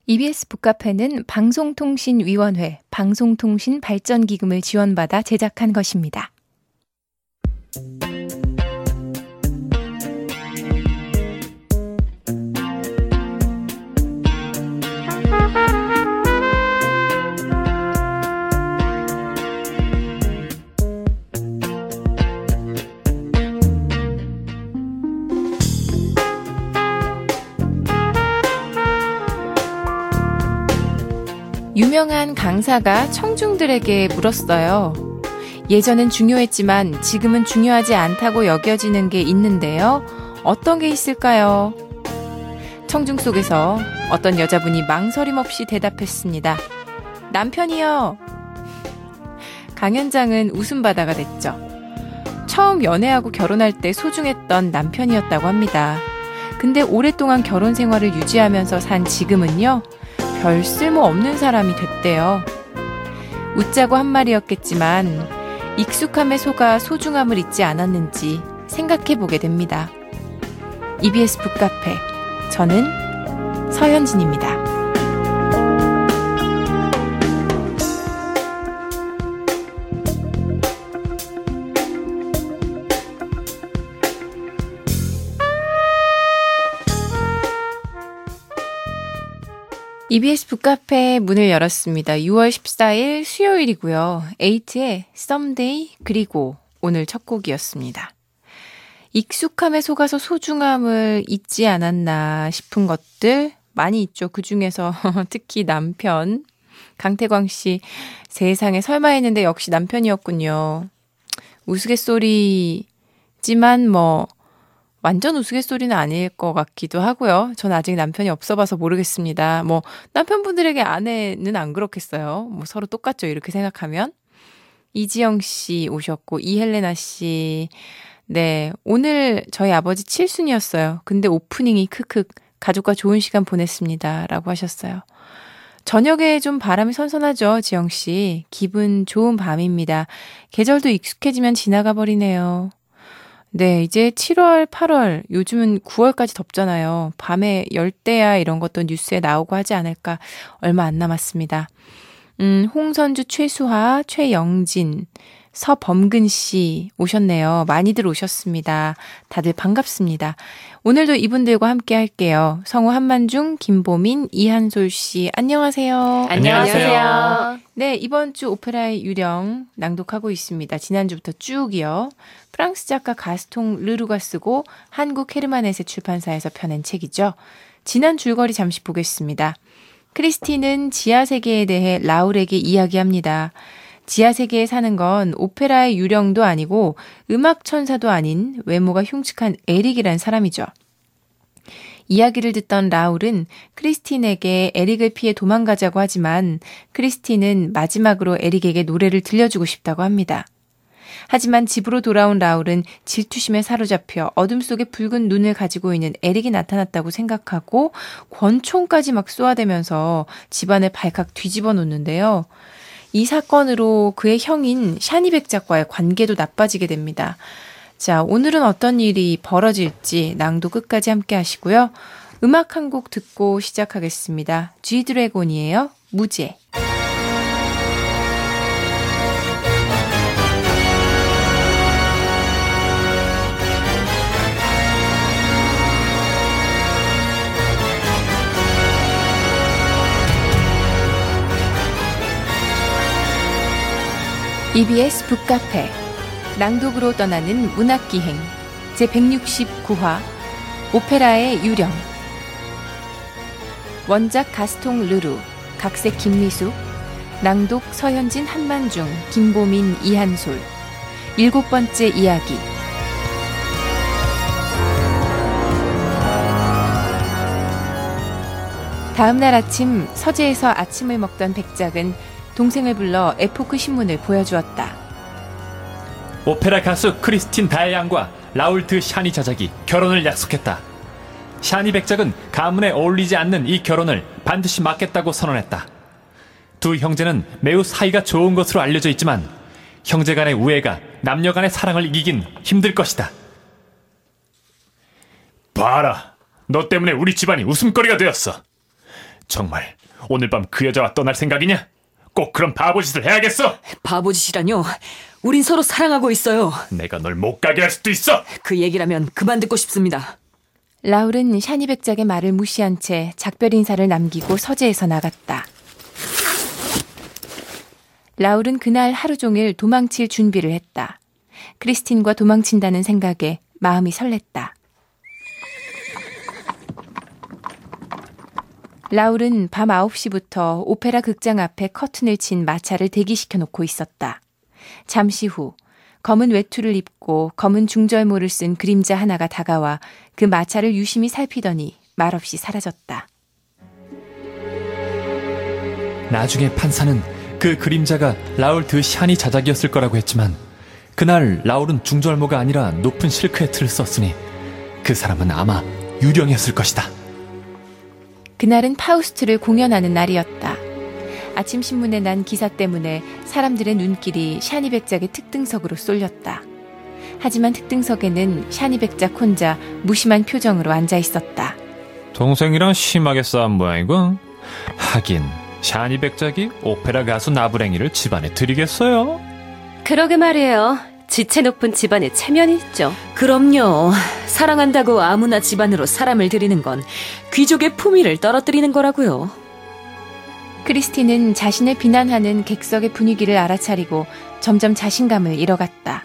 EBS 북카페는 방송통신위원회 방송통신발전기금을 지원받아 제작한 것입니다. 유명한 강사가 청중들에게 물었어요. 예전엔 중요했지만 지금은 중요하지 않다고 여겨지는 게 있는데요. 어떤 게 있을까요? 청중 속에서 어떤 여자분이 망설임 없이 대답했습니다. 남편이요. 강연장은 웃음바다가 됐죠. 처음 연애하고 결혼할 때 소중했던 남편이었다고 합니다. 근데 오랫동안 결혼 생활을 유지하면서 산 지금은요. 별 쓸모없는 사람이 됐대요. 웃자고 한 말이었겠지만 익숙함에 속아 소중함을 잊지 않았는지 생각해보게 됩니다. EBS 북카페, 저는 서현진입니다. EBS 북카페 문을 열었습니다. 6월 14일 수요일이고요. 에이트의 Someday 그리고 오늘 첫 곡이었습니다. 익숙함에 속아서 소중함을 잊지 않았나 싶은 것들 많이 있죠. 그중에서 특히 남편. 강태광 씨, 세상에 설마 했는데 역시 남편이었군요. 우스갯소리지만 완전 우스갯소리는 아닐 것 같기도 하고요. 전 아직 남편이 없어봐서 모르겠습니다. 남편분들에게 아내는 안 그렇겠어요. 서로 똑같죠. 이렇게 생각하면. 이지영 씨 오셨고, 이헬레나 씨. 네, 오늘 저희 아버지 칠순이었어요. 근데 오프닝이 크크 가족과 좋은 시간 보냈습니다. 라고 하셨어요. 저녁에 좀 바람이 선선하죠. 지영 씨. 기분 좋은 밤입니다. 계절도 익숙해지면 지나가 버리네요. 네, 이제 7월, 8월, 요즘은 9월까지 덥잖아요. 밤에 열대야 이런 것도 뉴스에 나오고 하지 않을까. 얼마 안 남았습니다. 홍선주, 최수하, 최영진, 서범근 씨 오셨네요. 많이들 오셨습니다. 다들 반갑습니다. 오늘도 이분들과 함께 할게요. 성우 한만중, 김보민, 이한솔 씨 안녕하세요. 안녕하세요. 네, 이번 주 오페라의 유령 낭독하고 있습니다. 지난주부터 쭉이요. 프랑스 작가 가스통 르루가 쓰고 한국 헤르만헤세 출판사에서 펴낸 책이죠. 지난 줄거리 잠시 보겠습니다. 크리스티는 지하세계에 대해 라울에게 이야기합니다. 지하세계에 사는 건 오페라의 유령도 아니고 음악 천사도 아닌 외모가 흉측한 에릭이란 사람이죠. 이야기를 듣던 라울은 크리스틴에게 에릭을 피해 도망가자고 하지만 크리스틴은 마지막으로 에릭에게 노래를 들려주고 싶다고 합니다. 하지만 집으로 돌아온 라울은 질투심에 사로잡혀 어둠 속에 붉은 눈을 가지고 있는 에릭이 나타났다고 생각하고 권총까지 막 쏘아대면서 집안을 발칵 뒤집어 놓는데요. 이 사건으로 그의 형인 샤니 백작과의 관계도 나빠지게 됩니다. 자, 오늘은 어떤 일이 벌어질지 낭독 끝까지 함께 하시고요. 음악 한 곡 듣고 시작하겠습니다. G-드래곤이에요. 무제. EBS 북카페 낭독으로 떠나는 문학기행 제169화 오페라의 유령 원작 가스통 르루 각색 김미숙 낭독 서현진 한만중 김보민 이한솔 7번째 이야기 다음날 아침 서재에서 아침을 먹던 백작은 동생을 불러 에포크 신문을 보여주었다. 오페라 가수 크리스틴 다이안과 라울 드 샤니 자작이 결혼을 약속했다. 샤니 백작은 가문에 어울리지 않는 이 결혼을 반드시 막겠다고 선언했다. 두 형제는 매우 사이가 좋은 것으로 알려져 있지만 형제 간의 우애가 남녀 간의 사랑을 이기긴 힘들 것이다. 봐라, 너 때문에 우리 집안이 웃음거리가 되었어. 정말 오늘 밤 그 여자와 떠날 생각이냐? 꼭 그런 바보짓을 해야겠어. 바보짓이라뇨? 우린 서로 사랑하고 있어요. 내가 널 못 가게 할 수도 있어. 그 얘기라면 그만 듣고 싶습니다. 라울은 샤니 백작의 말을 무시한 채 작별 인사를 남기고 서재에서 나갔다. 라울은 그날 하루 종일 도망칠 준비를 했다. 크리스틴과 도망친다는 생각에 마음이 설렜다. 라울은 밤 9시부터 오페라 극장 앞에 커튼을 친 마차를 대기시켜 놓고 있었다. 잠시 후 검은 외투를 입고 검은 중절모를 쓴 그림자 하나가 다가와 그 마차를 유심히 살피더니 말없이 사라졌다. 나중에 판사는 그 그림자가 라울 드 샤니 자작이었을 거라고 했지만 그날 라울은 중절모가 아니라 높은 실크의 틀을 썼으니 그 사람은 아마 유령이었을 것이다. 그날은 파우스트를 공연하는 날이었다. 아침 신문에 난 기사 때문에 사람들의 눈길이 샤니 백작의 특등석으로 쏠렸다. 하지만 특등석에는 샤니 백작 혼자 무심한 표정으로 앉아 있었다. 동생이랑 심하게 싸운 모양이군. 하긴 샤니 백작이 오페라 가수 나부랭이를 집안에 들이겠어요? 그러게 말이에요. 지체 높은 집안에 체면이 있죠. 그럼요. 사랑한다고 아무나 집안으로 사람을 들이는 건 귀족의 품위를 떨어뜨리는 거라고요. 크리스틴은 자신을 비난하는 객석의 분위기를 알아차리고 점점 자신감을 잃어갔다.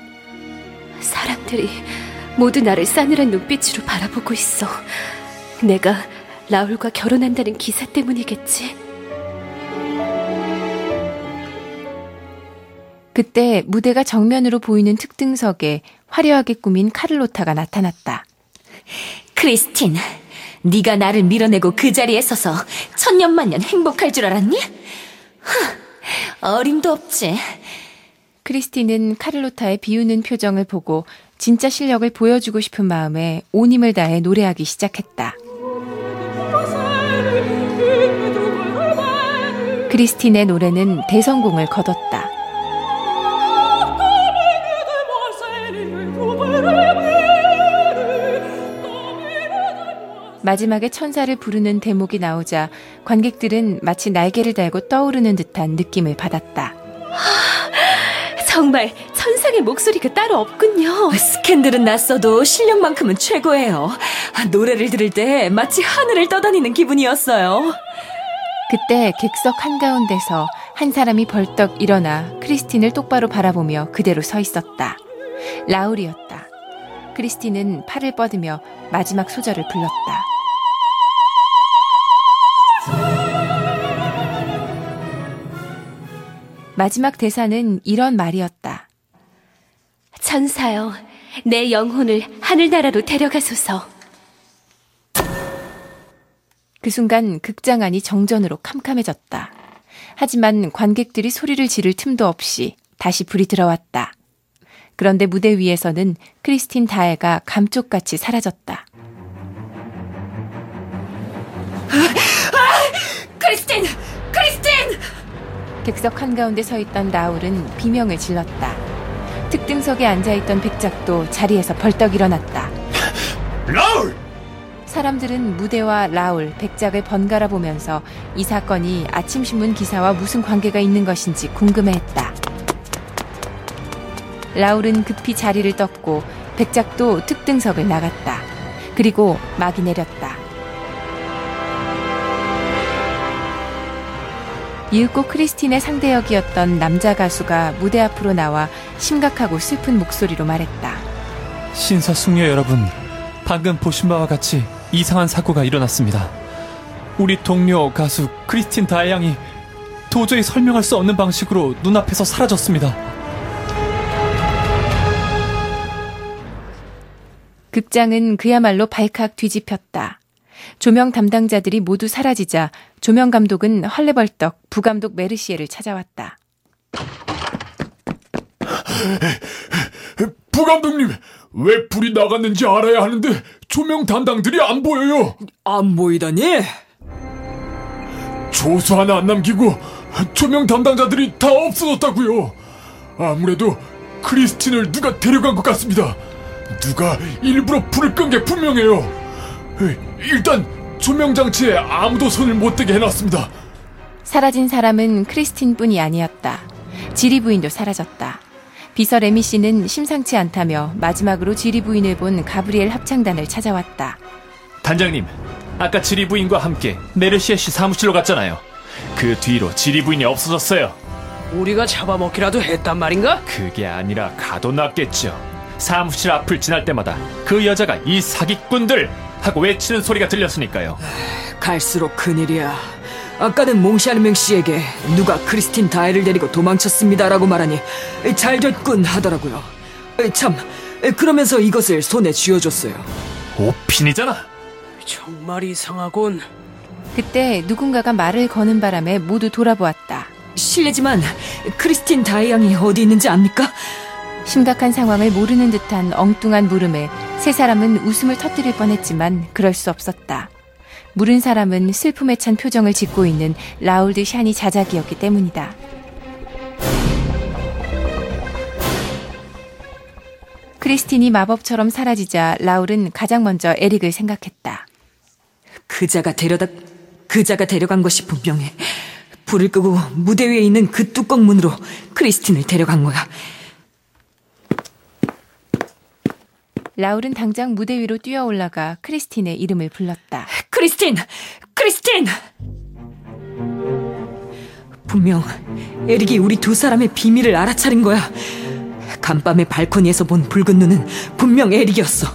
사람들이 모두 나를 싸늘한 눈빛으로 바라보고 있어. 내가 라울과 결혼한다는 기사 때문이겠지. 그때 무대가 정면으로 보이는 특등석에 화려하게 꾸민 카를로타가 나타났다. 크리스틴, 네가 나를 밀어내고 그 자리에 서서 천년만년 행복할 줄 알았니? 어림도 없지. 크리스틴은 카를로타의 비우는 표정을 보고 진짜 실력을 보여주고 싶은 마음에 온 힘을 다해 노래하기 시작했다. 크리스틴의 노래는 대성공을 거뒀다. 마지막에 천사를 부르는 대목이 나오자 관객들은 마치 날개를 달고 떠오르는 듯한 느낌을 받았다. 정말 천상의 목소리가 따로 없군요. 스캔들은 났어도 실력만큼은 최고예요. 노래를 들을 때 마치 하늘을 떠다니는 기분이었어요. 그때 객석 한가운데서 한 사람이 벌떡 일어나 크리스틴을 똑바로 바라보며 그대로 서 있었다. 라울이었다. 크리스틴은 팔을 뻗으며 마지막 소절을 불렀다. 마지막 대사는 이런 말이었다. 천사여, 내 영혼을 하늘나라로 데려가소서. 그 순간 극장 안이 정전으로 캄캄해졌다. 하지만 관객들이 소리를 지를 틈도 없이 다시 불이 들어왔다. 그런데 무대 위에서는 크리스틴 다혜가 감쪽같이 사라졌다. 크리스틴! 크리스틴! 객석 한가운데 서 있던 라울은 비명을 질렀다. 특등석에 앉아있던 백작도 자리에서 벌떡 일어났다. 라울! 사람들은 무대와 라울, 백작을 번갈아 보면서 이 사건이 아침신문 기사와 무슨 관계가 있는 것인지 궁금해했다. 라울은 급히 자리를 떴고 백작도 특등석을 나갔다. 그리고 막이 내렸다. 이윽고 크리스틴의 상대역이었던 남자 가수가 무대 앞으로 나와 심각하고 슬픈 목소리로 말했다. 신사숙녀 여러분, 방금 보신 바와 같이 이상한 사고가 일어났습니다. 우리 동료 가수 크리스틴 다혜 양이 도저히 설명할 수 없는 방식으로 눈앞에서 사라졌습니다. 극장은 그야말로 발칵 뒤집혔다. 조명 담당자들이 모두 사라지자 조명 감독은 헐레벌떡 부감독 메르시에를 찾아왔다. 부감독님, 왜 불이 나갔는지 알아야 하는데 조명 담당들이 안 보여요. 안 보이다니? 조수 하나 안 남기고 조명 담당자들이 다 없어졌다고요. 아무래도 크리스틴을 누가 데려간 것 같습니다. 누가 일부러 불을 끈 게 분명해요. 일단 조명장치에 아무도 손을 못 대게 해놨습니다. 사라진 사람은 크리스틴뿐이 아니었다. 지리 부인도 사라졌다. 비서 레미 씨는 심상치 않다며 마지막으로 지리 부인을 본 가브리엘 합창단을 찾아왔다. 단장님, 아까 지리 부인과 함께 메르시에 씨 사무실로 갔잖아요. 그 뒤로 지리 부인이 없어졌어요. 우리가 잡아먹기라도 했단 말인가? 그게 아니라 가둬놨겠죠. 사무실 앞을 지날 때마다 그 여자가 이 사기꾼들 하고 외치는 소리가 들렸으니까요. 갈수록 큰일이야. 아까는 몽샤르맹 씨에게 누가 크리스틴 다이를 데리고 도망쳤습니다라고 말하니 잘 됐군 하더라고요. 참, 그러면서 이것을 손에 쥐어줬어요. 오핀이잖아. 정말 이상하군. 그때 누군가가 말을 거는 바람에 모두 돌아보았다. 실례지만 크리스틴 다이 양이 어디 있는지 압니까? 심각한 상황을 모르는 듯한 엉뚱한 물음에 세 사람은 웃음을 터뜨릴 뻔했지만 그럴 수 없었다. 물은 사람은 슬픔에 찬 표정을 짓고 있는 라울 드 샤니 자작이었기 때문이다. 크리스틴이 마법처럼 사라지자 라울은 가장 먼저 에릭을 생각했다. 그자가 데려간 것이 분명해. 불을 끄고 무대 위에 있는 그 뚜껑 문으로 크리스틴을 데려간 거야. 라울은 당장 무대 위로 뛰어 올라가 크리스틴의 이름을 불렀다. 크리스틴! 크리스틴! 분명 에릭이 우리 두 사람의 비밀을 알아차린 거야. 간밤에 발코니에서 본 붉은 눈은 분명 에릭이었어.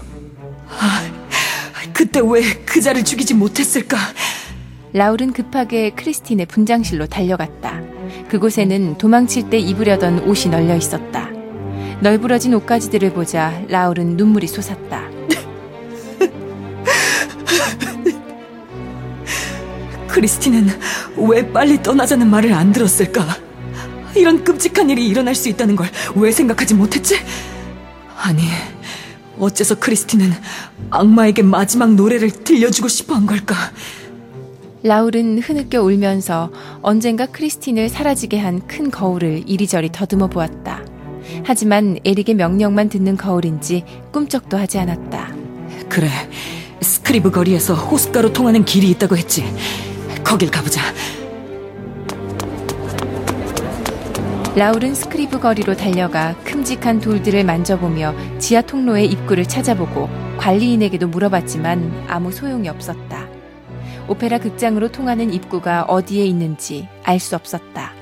그때 왜 그자를 죽이지 못했을까? 라울은 급하게 크리스틴의 분장실로 달려갔다. 그곳에는 도망칠 때 입으려던 옷이 널려 있었다. 널브러진 옷가지들을 보자 라울은 눈물이 솟았다. 크리스틴은 왜 빨리 떠나자는 말을 안 들었을까? 이런 끔찍한 일이 일어날 수 있다는 걸 왜 생각하지 못했지? 아니, 어째서 크리스틴은 악마에게 마지막 노래를 들려주고 싶어 한 걸까? 라울은 흐느껴 울면서 언젠가 크리스틴을 사라지게 한 큰 거울을 이리저리 더듬어 보았다. 하지만 에릭의 명령만 듣는 거울인지 꿈쩍도 하지 않았다. 그래, 스크리브 거리에서 호숫가로 통하는 길이 있다고 했지. 거길 가보자. 라울은 스크리브 거리로 달려가 큼직한 돌들을 만져보며 지하 통로의 입구를 찾아보고 관리인에게도 물어봤지만 아무 소용이 없었다. 오페라 극장으로 통하는 입구가 어디에 있는지 알 수 없었다.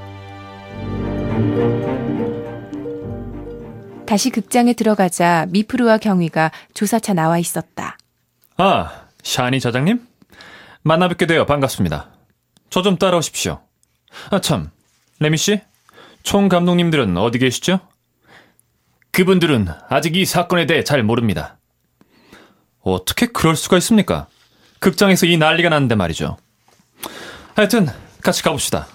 다시 극장에 들어가자 미프루와 경위가 조사차 나와 있었다. 아, 샤니 자장님? 만나뵙게 되어 반갑습니다. 저 좀 따라오십시오. 아 참, 레미씨? 총 감독님들은 어디 계시죠? 그분들은 아직 이 사건에 대해 잘 모릅니다. 어떻게 그럴 수가 있습니까? 극장에서 이 난리가 났는데 말이죠. 하여튼 같이 가봅시다.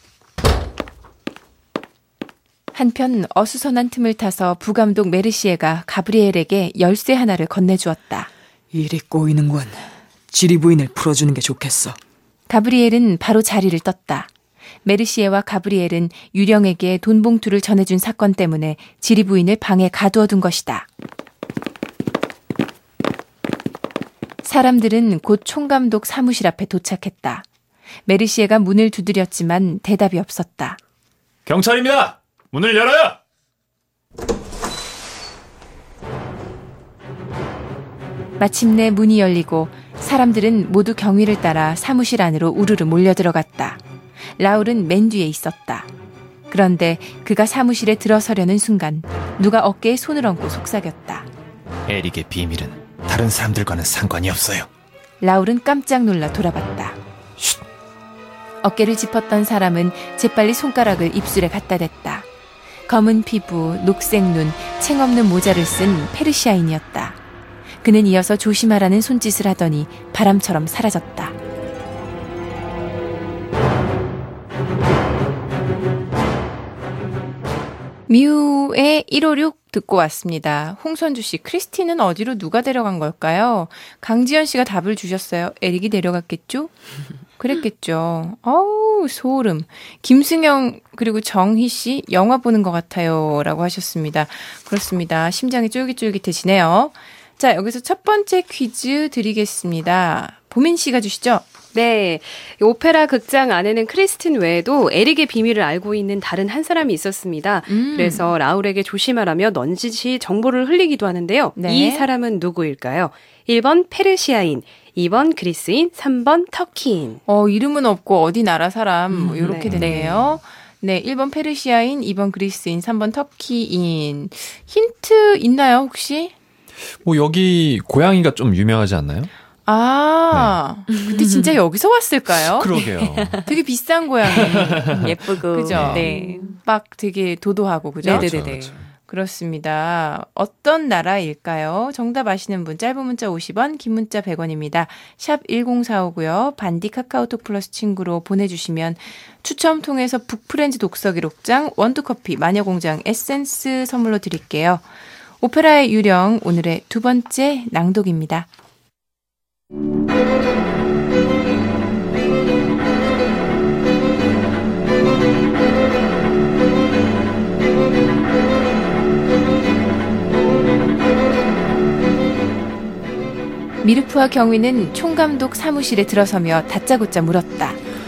한편 어수선한 틈을 타서 부감독 메르시에가 가브리엘에게 열쇠 하나를 건네주었다. 일이 꼬이는군. 지리 부인을 풀어주는 게 좋겠어. 가브리엘은 바로 자리를 떴다. 메르시에와 가브리엘은 유령에게 돈 봉투를 전해준 사건 때문에 지리 부인을 방에 가두어둔 것이다. 사람들은 곧 총감독 사무실 앞에 도착했다. 메르시에가 문을 두드렸지만 대답이 없었다. 경찰입니다. 문을 열어요. 마침내 문이 열리고 사람들은 모두 경위를 따라 사무실 안으로 우르르 몰려들어갔다. 라울은 맨 뒤에 있었다. 그런데 그가 사무실에 들어서려는 순간 누가 어깨에 손을 얹고 속삭였다. 에릭의 비밀은 다른 사람들과는 상관이 없어요. 라울은 깜짝 놀라 돌아봤다. 쉿. 어깨를 짚었던 사람은 재빨리 손가락을 입술에 갖다 댔다. 검은 피부, 녹색 눈, 챙 없는 모자를 쓴 페르시아인이었다. 그는 이어서 조심하라는 손짓을 하더니 바람처럼 사라졌다. 미우의 156 듣고 왔습니다. 홍선주 씨, 크리스틴은 어디로 누가 데려간 걸까요? 강지연 씨가 답을 주셨어요. 에릭이 데려갔겠죠? 그랬겠죠. 어우, 소름. 김승영 그리고 정희 씨, 영화 보는 것 같아요. 라고 하셨습니다. 그렇습니다. 심장이 쫄깃쫄깃해지네요. 자, 여기서 첫 번째 퀴즈 드리겠습니다. 보민 씨가 주시죠. 네, 오페라 극장 안에는 크리스틴 외에도 에릭의 비밀을 알고 있는 다른 한 사람이 있었습니다. 그래서 라울에게 조심하라며 넌지시 정보를 흘리기도 하는데요. 네. 이 사람은 누구일까요? 1번 페르시아인, 2번 그리스인, 3번 터키인. 이름은 없고 어디 나라 사람 이렇게 네. 되네요. 네, 1번 페르시아인, 2번 그리스인, 3번 터키인. 힌트 있나요, 혹시? 뭐 여기 고양이가 좀 유명하지 않나요? 근데 진짜 여기서 왔을까요? 그러게요. 되게 비싼 고양이. 예쁘고. 그죠? 네. 막 되게 도도하고, 그죠? 네네네. 그렇죠. 그렇습니다. 어떤 나라일까요? 정답 아시는 분 짧은 문자 50원, 긴 문자 100원입니다. 샵 1045고요. 반디 카카오톡 플러스 친구로 보내주시면 추첨 통해서 북프렌즈 독서기록장, 원두커피, 마녀공장 에센스 선물로 드릴게요. 오페라의 유령, 오늘의 두 번째 낭독입니다. 미르프와 경위는 총감독 사무실에 들어서며 다짜고짜 물었다.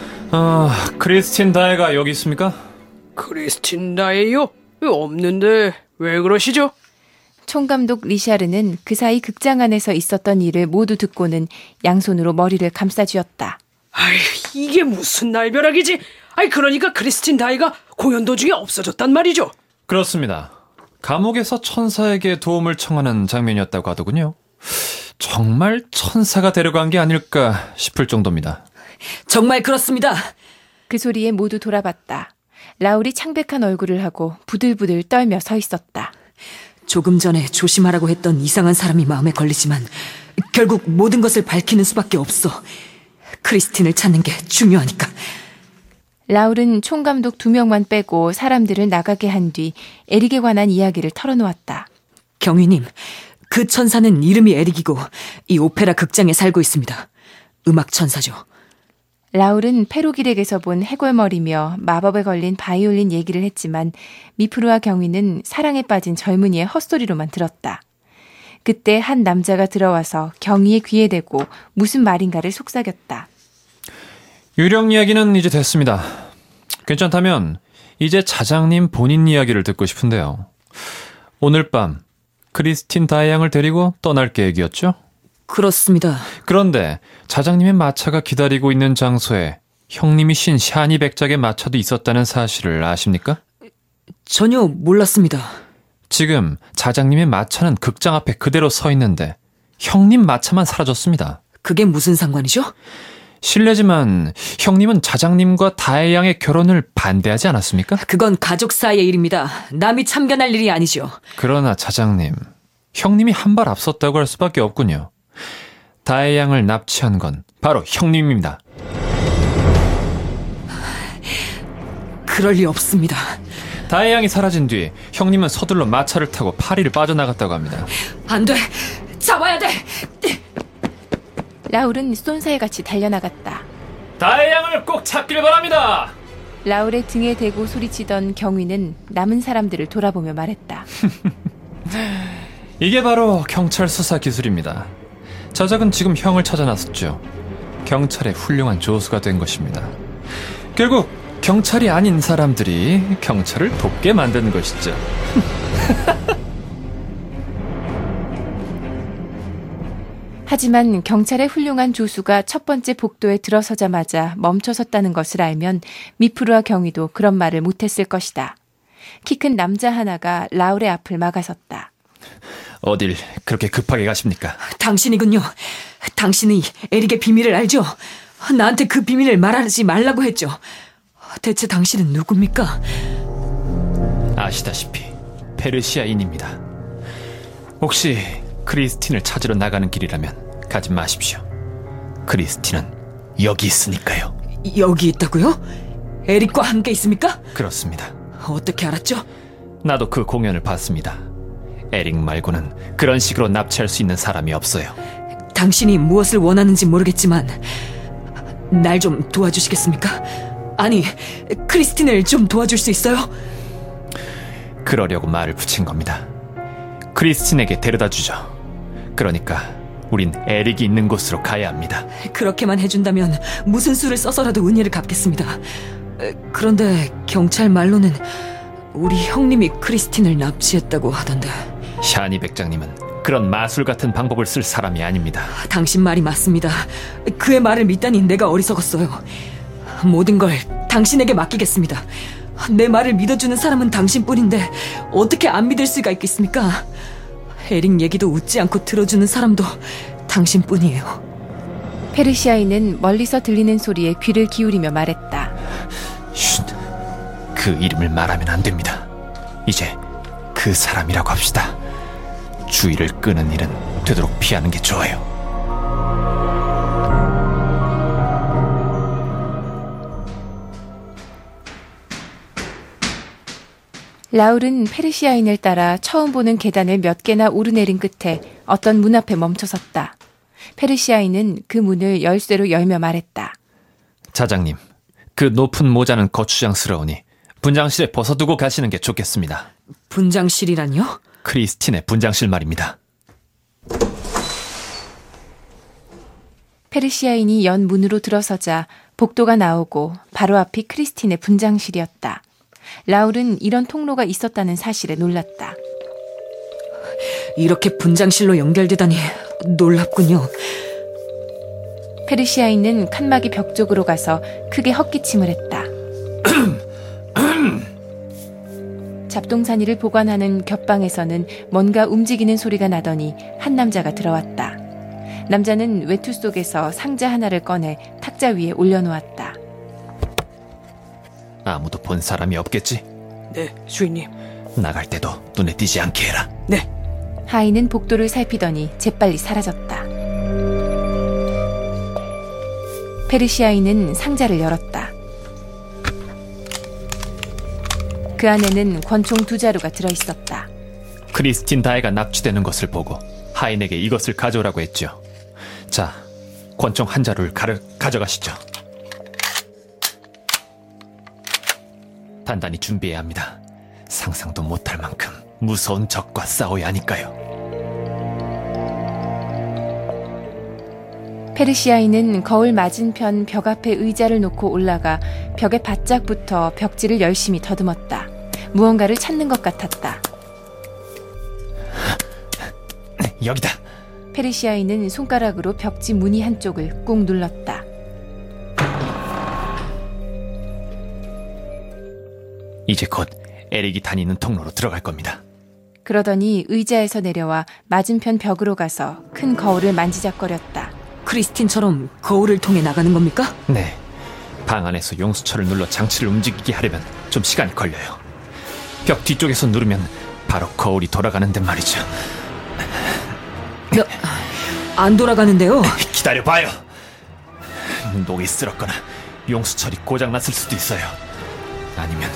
크리스틴 다이가 여기 있습니까? 크리스틴 다이요? 없는데 왜 그러시죠? 총감독 리샤르는 그 사이 극장 안에서 있었던 일을 모두 듣고는 양손으로 머리를 감싸쥐었다. 아이, 이게 무슨 날벼락이지? 그러니까 크리스틴 다이가 공연 도중에 없어졌단 말이죠. 그렇습니다. 감옥에서 천사에게 도움을 청하는 장면이었다고 하더군요. 정말 천사가 데려간 게 아닐까 싶을 정도입니다. 정말 그렇습니다. 그 소리에 모두 돌아봤다. 라울이 창백한 얼굴을 하고 부들부들 떨며 서 있었다. 조금 전에 조심하라고 했던 이상한 사람이 마음에 걸리지만 결국 모든 것을 밝히는 수밖에 없어. 크리스틴을 찾는 게 중요하니까. 라울은 총감독 2명만 빼고 사람들을 나가게 한 뒤 에릭에 관한 이야기를 털어놓았다. 경위님, 그 천사는 이름이 에릭이고 이 오페라 극장에 살고 있습니다. 음악 천사죠. 라울은 페루길에게서 본 해골머리며 마법에 걸린 바이올린 얘기를 했지만 미프루와 경위는 사랑에 빠진 젊은이의 헛소리로만 들었다. 그때 한 남자가 들어와서 경위의 귀에 대고 무슨 말인가를 속삭였다. 유령 이야기는 이제 됐습니다. 괜찮다면 이제 자장님 본인 이야기를 듣고 싶은데요. 오늘 밤 크리스틴 다이양을 데리고 떠날 계획이었죠? 그렇습니다. 그런데 자장님의 마차가 기다리고 있는 장소에 형님이 신 샤니 백작의 마차도 있었다는 사실을 아십니까? 전혀 몰랐습니다. 지금 자장님의 마차는 극장 앞에 그대로 서 있는데 형님 마차만 사라졌습니다. 그게 무슨 상관이죠? 실례지만 형님은 자장님과 다혜양의 결혼을 반대하지 않았습니까? 그건 가족 사이의 일입니다. 남이 참견할 일이 아니죠. 그러나 자장님, 형님이 한 발 앞섰다고 할 수밖에 없군요. 다혜양을 납치한 건 바로 형님입니다. 그럴 리 없습니다. 다혜양이 사라진 뒤 형님은 서둘러 마차를 타고 파리를 빠져나갔다고 합니다. 안 돼! 잡아야 돼! 라울은 쏜살같이 달려나갔다. 다혜양을 꼭 찾길 바랍니다! 라울의 등에 대고 소리치던 경위는 남은 사람들을 돌아보며 말했다. 이게 바로 경찰 수사 기술입니다. 자작은 지금 형을 찾아 나섰죠. 경찰의 훌륭한 조수가 된 것입니다. 결국 경찰이 아닌 사람들이 경찰을 돕게 만드는 것이죠. 하지만 경찰의 훌륭한 조수가 첫 번째 복도에 들어서자마자 멈춰섰다는 것을 알면 미프루와 경위도 그런 말을 못했을 것이다. 키 큰 남자 하나가 라울의 앞을 막아섰다. 어딜 그렇게 급하게 가십니까? 당신이군요. 당신이 에릭의 비밀을 알죠? 나한테 그 비밀을 말하지 말라고 했죠. 대체 당신은 누굽니까? 아시다시피 페르시아인입니다. 혹시 크리스틴을 찾으러 나가는 길이라면 가지 마십시오. 크리스틴은 여기 있으니까요. 여기 있다고요? 에릭과 함께 있습니까? 그렇습니다. 어떻게 알았죠? 나도 그 공연을 봤습니다. 에릭 말고는 그런 식으로 납치할 수 있는 사람이 없어요. 당신이 무엇을 원하는지 모르겠지만 날 좀 도와주시겠습니까? 아니, 크리스틴을 좀 도와줄 수 있어요? 그러려고 말을 붙인 겁니다. 크리스틴에게 데려다 주죠. 그러니까 우린 에릭이 있는 곳으로 가야 합니다. 그렇게만 해준다면 무슨 수를 써서라도 은혜를 갚겠습니다. 그런데 경찰 말로는 우리 형님이 크리스틴을 납치했다고 하던데. 샤니 백장님은 그런 마술 같은 방법을 쓸 사람이 아닙니다. 당신 말이 맞습니다. 그의 말을 믿다니 내가 어리석었어요. 모든 걸 당신에게 맡기겠습니다. 내 말을 믿어주는 사람은 당신뿐인데 어떻게 안 믿을 수가 있겠습니까? 에릭 얘기도 웃지 않고 들어주는 사람도 당신뿐이에요. 페르시아인은 멀리서 들리는 소리에 귀를 기울이며 말했다. 쉿, 그 이름을 말하면 안 됩니다. 이제 그 사람이라고 합시다. 주의를 끄는 일은 되도록 피하는 게 좋아요. 라울은 페르시아인을 따라 처음 보는 계단을 몇 개나 오르내린 끝에 어떤 문 앞에 멈춰섰다. 페르시아인은 그 문을 열쇠로 열며 말했다. 자장님, 그 높은 모자는 거추장스러우니 분장실에 벗어두고 가시는 게 좋겠습니다. 분장실이란요? 크리스틴의 분장실 말입니다. 페르시아인이 연 문으로 들어서자 복도가 나오고 바로 앞이 크리스틴의 분장실이었다. 라울은 이런 통로가 있었다는 사실에 놀랐다. 이렇게 분장실로 연결되다니 놀랍군요. 페르시아인은 칸막이 벽 쪽으로 가서 크게 헛기침을 했다. 잡동사니를 보관하는 겹방에서는 뭔가 움직이는 소리가 나더니 한 남자가 들어왔다. 남자는 외투 속에서 상자 하나를 꺼내 탁자 위에 올려놓았다. 아무도 본 사람이 없겠지? 네, 주인님. 나갈 때도 눈에 띄지 않게 해라. 네. 하인은 복도를 살피더니 재빨리 사라졌다. 페르시아인은 상자를 열었다. 그 안에는 권총 2자루가 들어있었다. 크리스틴 다이가 납치되는 것을 보고 하인에게 이것을 가져오라고 했죠. 자, 권총 1자루를 가져가시죠. 단단히 준비해야 합니다. 상상도 못할 만큼 무서운 적과 싸워야 하니까요. 페르시아인은 거울 맞은편 벽 앞에 의자를 놓고 올라가 벽에 바짝 붙어 벽지를 열심히 더듬었다. 무언가를 찾는 것 같았다. 여기다. 페르시아인은 손가락으로 벽지 무늬 한쪽을 꾹 눌렀다. 이제 곧 에릭이 다니는 통로로 들어갈 겁니다. 그러더니 의자에서 내려와 맞은편 벽으로 가서 큰 거울을 만지작거렸다. 크리스틴처럼 거울을 통해 나가는 겁니까? 네. 방 안에서 용수철을 눌러 장치를 움직이게 하려면 좀 시간이 걸려요. 벽 뒤쪽에서 누르면 바로 거울이 돌아가는데 말이죠. 안 돌아가는데요. 기다려봐요. 녹이 쓸었거나 용수철이 고장났을 수도 있어요. 아니면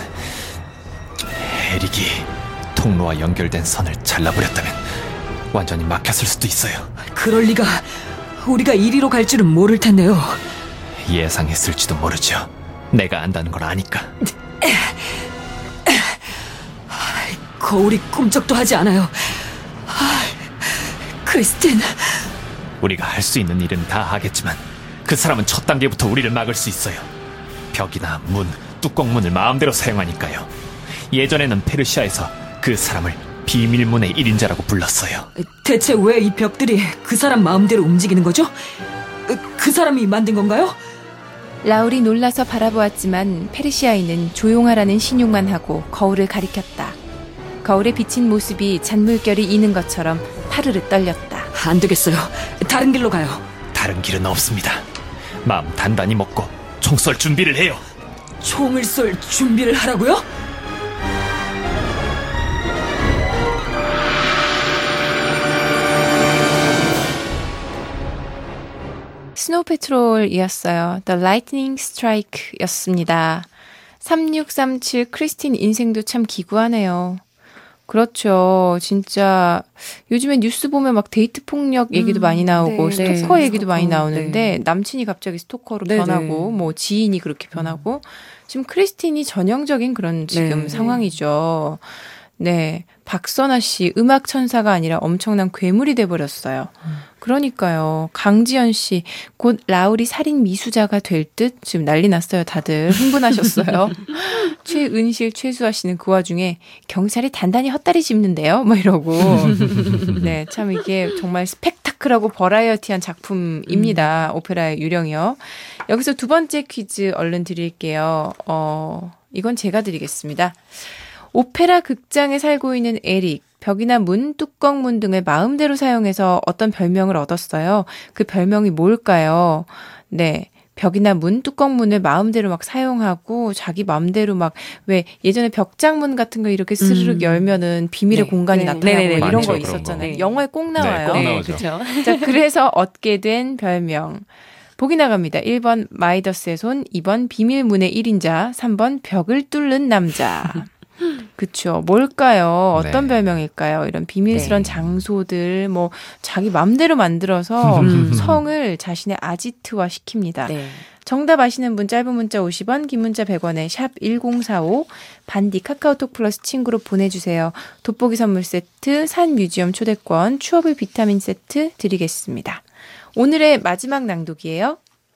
에릭이 통로와 연결된 선을 잘라버렸다면 완전히 막혔을 수도 있어요. 그럴 리가. 우리가 이리로 갈 줄은 모를 텐데요. 예상했을지도 모르죠. 내가 안다는 걸 아니까. 거울이 꿈쩍도 하지 않아요. 크리스틴. 우리가 할 수 있는 일은 다 하겠지만 그 사람은 첫 단계부터 우리를 막을 수 있어요. 벽이나 문, 뚜껑문을 마음대로 사용하니까요. 예전에는 페르시아에서 그 사람을 비밀문의 1인자라고 불렀어요. 대체 왜 이 벽들이 그 사람 마음대로 움직이는 거죠? 그 사람이 만든 건가요? 라울이 놀라서 바라보았지만 페르시아인은 조용하라는 신용만 하고 거울을 가리켰다. 거울에 비친 모습이 잔물결이 이는 것처럼 파르르 떨렸다. 안 되겠어요. 다른 길로 가요. 다른 길은 없습니다. 마음 단단히 먹고 총 쏠 준비를 해요. 총을 쏠 준비를 하라고요? 스노우 패트롤이었어요. The Lightning Strike였습니다. 3637 크리스틴 인생도 참 기구하네요. 그렇죠. 진짜 요즘에 뉴스 보면 막 데이트 폭력 얘기도 많이 나오고 스토커 얘기도 많이 나오는데 남친이 갑자기 스토커로 변하고 뭐 지인이 그렇게 변하고 지금 크리스틴이 전형적인 그런 지금 상황이죠. 네, 박선아 씨 음악 천사가 아니라 엄청난 괴물이 돼버렸어요. 그러니까요. 강지연 씨 곧 라울이 살인 미수자가 될 듯 지금 난리 났어요. 다들 흥분하셨어요. 최은실, 최수아 씨는 그 와중에 경찰이 단단히 헛다리 짚는데요. 뭐 이러고. 네, 참 이게 정말 스펙타클하고 버라이어티한 작품입니다. 오페라의 유령이요. 여기서 두 번째 퀴즈 얼른 드릴게요. 이건 제가 드리겠습니다. 오페라 극장에 살고 있는 에릭, 벽이나 문, 뚜껑문 등을 마음대로 사용해서 어떤 별명을 얻었어요. 그 별명이 뭘까요? 네. 벽이나 문, 뚜껑문을 마음대로 막 사용하고 자기 마음대로 막 왜 예전에 벽장문 같은 거 이렇게 스르륵 열면은 비밀의 공간이 나타나고 이런 많죠, 거 그런 있었잖아요. 거. 영화에 꼭 나와요. 네, 꼭 나오죠. 그렇죠. 자, 그래서 얻게 된 별명. 보기 나갑니다. 1번 마이더스의 손, 2번 비밀문의 1인자, 3번 벽을 뚫는 남자. 그쵸. 뭘까요? 어떤 네. 별명일까요? 이런 비밀스런 장소들, 뭐, 자기 맘대로 만들어서 성을 자신의 아지트화 시킵니다. 네. 정답 아시는 분 짧은 문자 50원, 긴 문자 100원에 샵 1045, 반디 카카오톡 플러스 친구로 보내주세요. 돋보기 선물 세트, 산 뮤지엄 초대권, 추억의 비타민 세트 드리겠습니다. 오늘의 마지막 낭독이에요.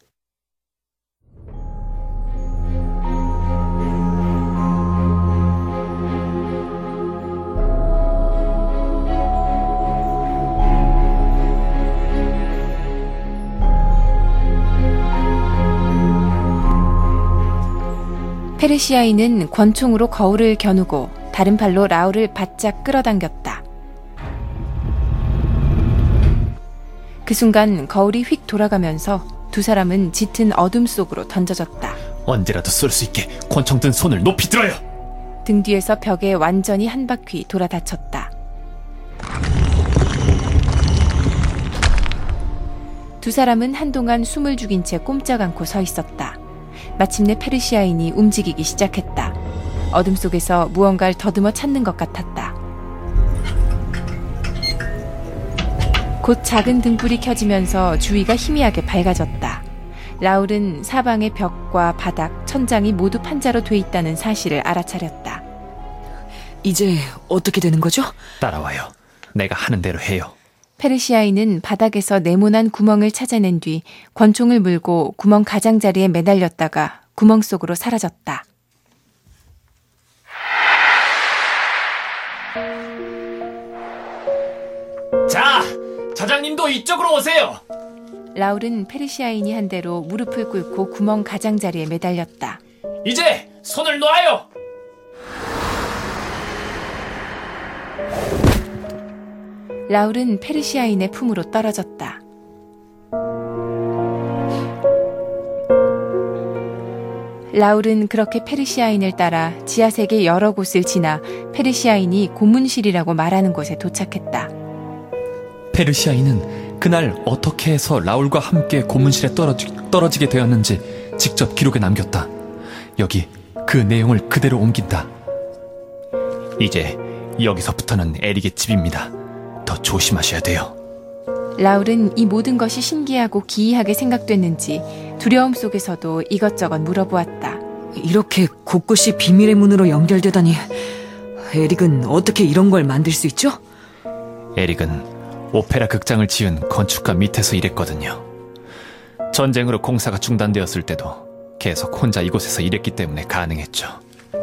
페르시아인은 권총으로 거울을 겨누고 다른 팔로 라울을 바짝 끌어당겼다. 그 순간 거울이 휙 돌아가면서 두 사람은 짙은 어둠 속으로 던져졌다. 언제라도 쏠 수 있게 권총 든 손을 높이 들어요. 등 뒤에서 벽에 완전히 한 바퀴 돌아 닫혔다. 두 사람은 한동안 숨을 죽인 채 꼼짝 않고 서 있었다. 마침내 페르시아인이 움직이기 시작했다. 어둠 속에서 무언가를 더듬어 찾는 것 같았다. 곧 작은 등불이 켜지면서 주위가 희미하게 밝아졌다. 라울은 사방의 벽과 바닥, 천장이 모두 판자로 돼 있다는 사실을 알아차렸다. 이제 어떻게 되는 거죠? 따라와요. 내가 하는 대로 해요. 페르시아인은 바닥에서 네모난 구멍을 찾아낸 뒤 권총을 물고 구멍 가장자리에 매달렸다가 구멍 속으로 사라졌다. 자, 자장님도 이쪽으로 오세요. 라울은 페르시아인이 한 대로 무릎을 꿇고 구멍 가장자리에 매달렸다. 이제 손을 놓아요. 라울은 페르시아인의 품으로 떨어졌다. 라울은 그렇게 페르시아인을 따라 지하세계 여러 곳을 지나 페르시아인이 고문실이라고 말하는 곳에 도착했다. 페르시아인은 그날 어떻게 해서 라울과 함께 고문실에 떨어지게 되었는지 직접 기록에 남겼다. 여기 그 내용을 그대로 옮긴다. 이제 여기서부터는 에릭의 집입니다. 더 조심하셔야 돼요. 라울은 이 모든 것이 신기하고 기이하게 생각됐는지 두려움 속에서도 이것저것 물어보았다. 이렇게 곳곳이 비밀의 문으로 연결되다니 에릭은 어떻게 이런 걸 만들 수 있죠? 에릭은 오페라 극장을 지은 건축가 밑에서 일했거든요. 전쟁으로 공사가 중단되었을 때도 계속 혼자 이곳에서 일했기 때문에 가능했죠.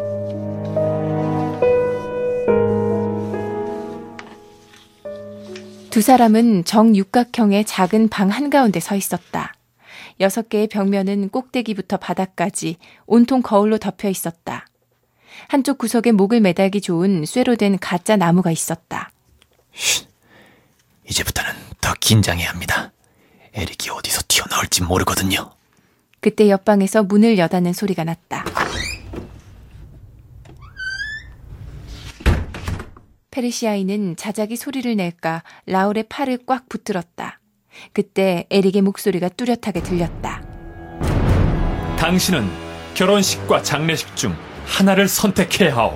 두 사람은 정육각형의 작은 방 한가운데 서 있었다. 6개의 벽면은 꼭대기부터 바닥까지 온통 거울로 덮여 있었다. 한쪽 구석에 목을 매달기 좋은 쇠로 된 가짜 나무가 있었다. 이제부터는 더 긴장해야 합니다. 에릭이 어디서 튀어나올지 모르거든요. 그때 옆방에서 문을 여닫는 소리가 났다. 페르시아인은 자작이 소리를 낼까 라울의 팔을 꽉 붙들었다. 그때 에릭의 목소리가 뚜렷하게 들렸다. 당신은 결혼식과 장례식 중 하나를 선택해야 하오.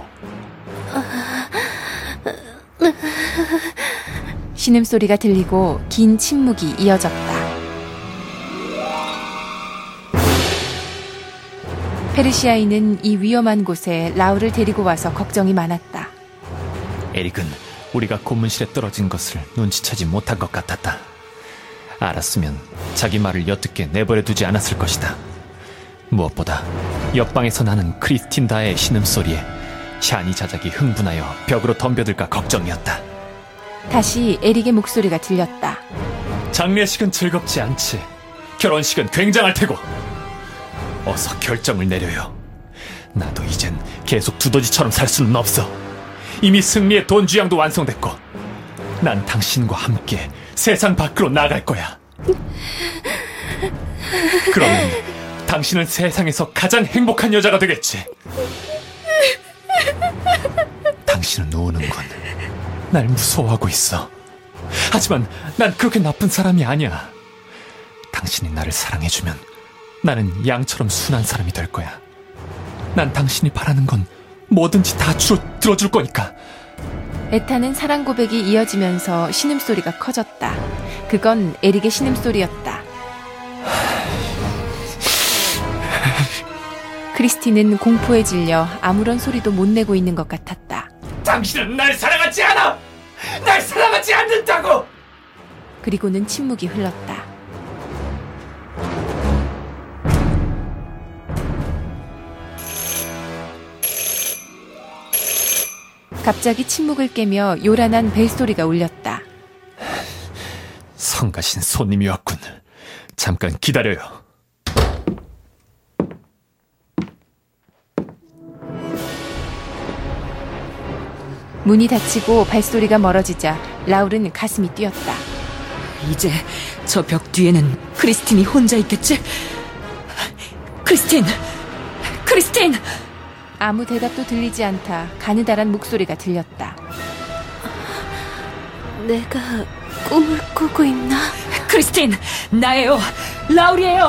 신음소리가 들리고 긴 침묵이 이어졌다. 페르시아인은 이 위험한 곳에 라울을 데리고 와서 걱정이 많았다. 에릭은 우리가 고문실에 떨어진 것을 눈치채지 못한 것 같았다. 알았으면 자기 말을 엿듣게 내버려두지 않았을 것이다. 무엇보다 옆방에서 나는 크리스틴 다의 신음소리에 샤니 자작이 흥분하여 벽으로 덤벼들까 걱정이었다. 다시 에릭의 목소리가 들렸다. 장례식은 즐겁지 않지. 결혼식은 굉장할 테고. 어서 결정을 내려요. 나도 이젠 계속 두더지처럼 살 수는 없어. 이미 승리의 돈 주양도 완성됐고 난 당신과 함께 세상 밖으로 나갈 거야. 그러면 당신은 세상에서 가장 행복한 여자가 되겠지. 당신은 우는군. 날 무서워하고 있어. 하지만 난 그렇게 나쁜 사람이 아니야. 당신이 나를 사랑해주면 나는 양처럼 순한 사람이 될 거야. 난 당신이 바라는 건 뭐든지 다 들어줄 거니까. 애타는 사랑 고백이 이어지면서 신음소리가 커졌다. 그건 에릭의 신음소리였다. 크리스틴은 공포에 질려 아무런 소리도 못 내고 있는 것 같았다. 당신은 날 사랑하지 않아! 날 사랑하지 않는다고! 그리고는 침묵이 흘렀다. 갑자기 침묵을 깨며 요란한 벨소리가 울렸다. 성가신 손님이 왔군. 잠깐 기다려요. 문이 닫히고 발소리가 멀어지자 라울은 가슴이 뛰었다. 이제 저 벽 뒤에는 크리스틴이 혼자 있겠지? 크리스틴! 아무 대답도 들리지 않다 가느다란 목소리가 들렸다. 내가 꿈을 꾸고 있나? 크리스틴! 나예요! 라울이에요!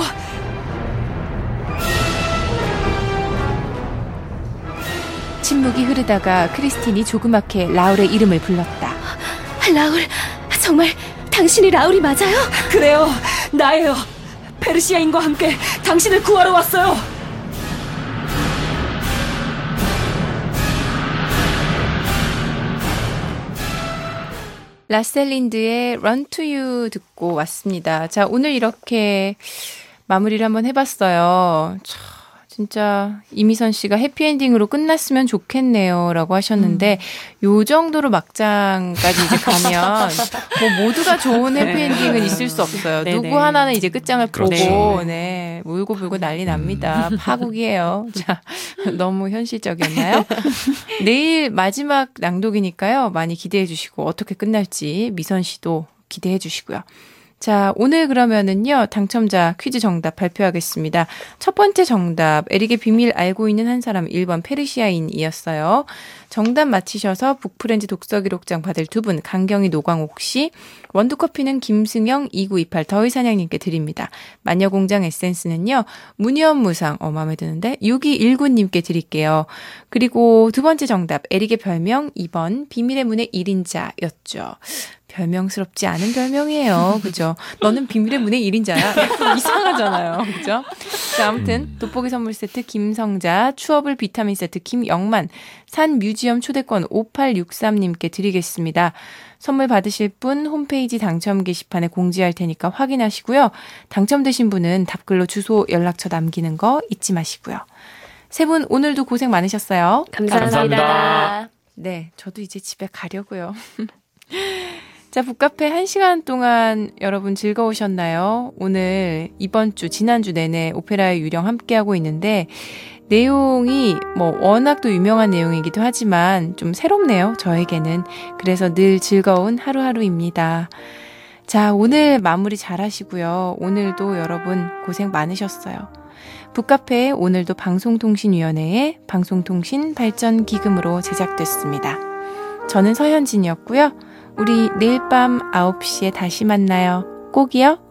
침묵이 흐르다가 크리스틴이 조그맣게 라울의 이름을 불렀다. 라울, 정말 당신이 라울이 맞아요? 그래요! 나예요! 페르시아인과 함께 당신을 구하러 왔어요! 라셀린드의 Run to You 듣고 왔습니다. 자, 오늘 이렇게 마무리를 한번 해봤어요. 진짜 이미선 씨가 해피엔딩으로 끝났으면 좋겠네요 라고 하셨는데 요 정도로 막장까지 이제 가면 뭐 모두가 좋은 해피엔딩은 있을 수 없어요. 네네. 누구 하나는 이제 끝장을 보고 그렇죠. 네, 울고불고 난리 납니다. 파국이에요. 자, 너무 현실적이었나요? 내일 마지막 낭독이니까요. 많이 기대해 주시고 어떻게 끝날지 미선 씨도 기대해 주시고요. 자, 오늘 그러면은요, 당첨자 퀴즈 정답 발표하겠습니다. 첫 번째 정답, 에릭의 비밀 알고 있는 한 사람 1번 페르시아인이었어요. 정답 맞히셔서 북프렌즈 독서기록장 받을 두 분, 강경희 노광옥 씨, 원두커피는 김승영 2928 더위사냥님께 드립니다. 마녀공장 에센스는요, 문희연무상, 마음에 드는데, 6219님께 드릴게요. 그리고 두 번째 정답, 에릭의 별명 2번 비밀의 문의 1인자였죠. 별명스럽지 않은 별명이에요. 그죠? 너는 비밀의 문의 1인자야? 이상하잖아요. 그죠? 자, 아무튼 돋보기 선물 세트 김성자, 추어블 비타민 세트 김영만, 산 뮤지엄 초대권 5863님께 드리겠습니다. 선물 받으실 분 홈페이지 당첨 게시판에 공지할 테니까 확인하시고요. 당첨되신 분은 답글로 주소 연락처 남기는 거 잊지 마시고요. 세 분 오늘도 고생 많으셨어요. 감사합니다. 네, 저도 이제 집에 가려고요. 자, 북카페 1시간 동안 여러분 즐거우셨나요? 오늘 이번 주, 지난주 내내 오페라의 유령 함께하고 있는데 내용이 뭐 워낙 또 유명한 내용이기도 하지만 좀 새롭네요, 저에게는. 그래서 늘 즐거운 하루하루입니다. 자, 오늘 마무리 잘 하시고요. 오늘도 여러분 고생 많으셨어요. 북카페 오늘도 방송통신위원회의 방송통신발전기금으로 제작됐습니다. 저는 서현진이었고요. 우리 내일 밤 9시에 다시 만나요. 꼭이요.